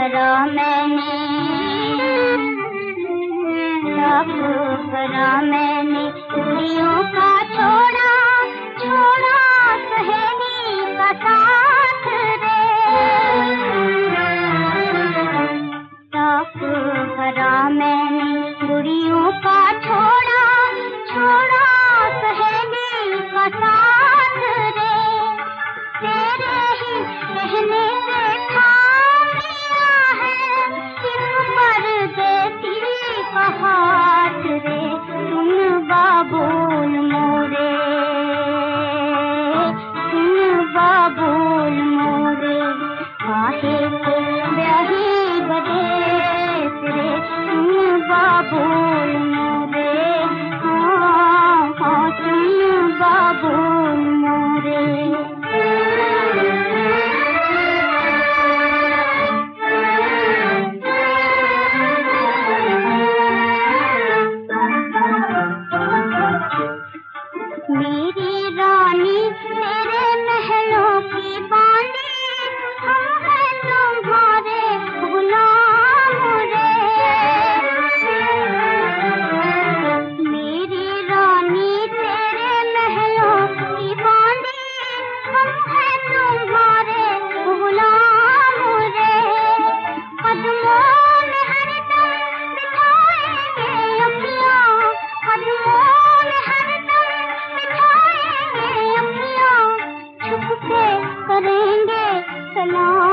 भरा मैंने, साफ भरा मैंने, दूरियों का छोड़ा छोड़ा सहेली का साथ रे। साफ भरा मैंने, दूरियों का छोड़ा छोड़ा सहेली का साथ रे। तेरे ही कहने से थाम लिया है इस परदेसी का हाथ रे। सुन बाबुल मोरे, सुन बाबुल मोरे, काहे को ब्याही बदेस रे। सुन बाबुल मोरे, हाँ हाँ सुन बाबुल मोरे। मेरी रानी तेरे महलों की बानी, हम हैं तुम्हारे गुलाम रे। मेरी रानी तेरे महलों की बानी, हम हैं तुम्हारे गुलाम रे। कदमों में हरदम बिठाएंगे अखियाँ, कदमों में हरदम बिठाएंगे अखियाँ, छुप के करेंगे सलाम।